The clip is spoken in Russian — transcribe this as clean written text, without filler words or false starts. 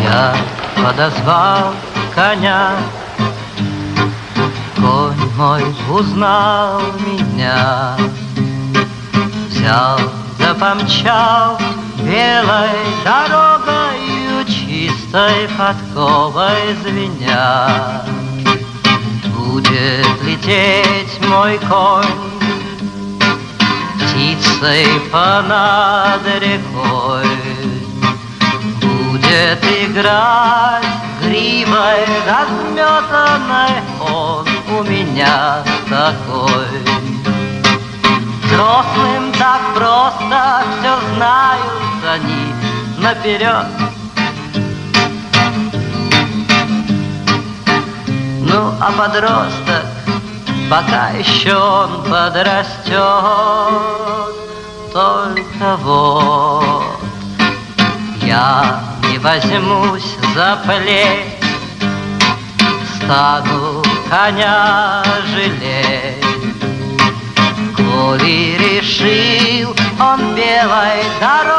Я подозвал коня, конь мой узнал меня, взял да помчал белой дорогою, чистой подковой звеня. Будет лететь мой конь птицей понад рекой, будет играть гривой разметанной, он у меня такой. Взрослым так просто все знают они наперед. Ну, а подросток, пока еще он подрастет, только вот я не возьмусь за плеть, стану коня жалеть. Коли решил он белой дорогой